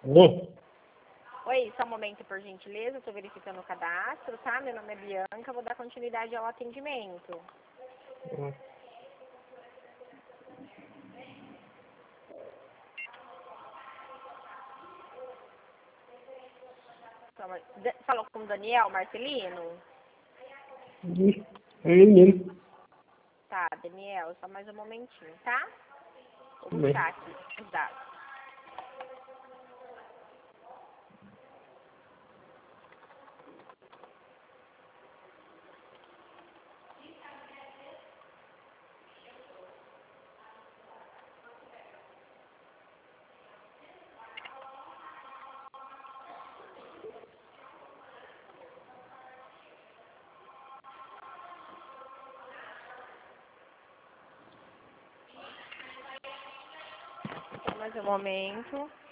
Bom, Oi, só um momento, por gentileza. Estou verificando o cadastro, tá? Meu nome é Bianca. Vou dar continuidade ao atendimento. Falou com o Daniel Marcelino? é ele mesmo. Tá, Daniel, só mais um momentinho, tá? Vou Tudo bem. buscar aqui os dados. Só mais um momento.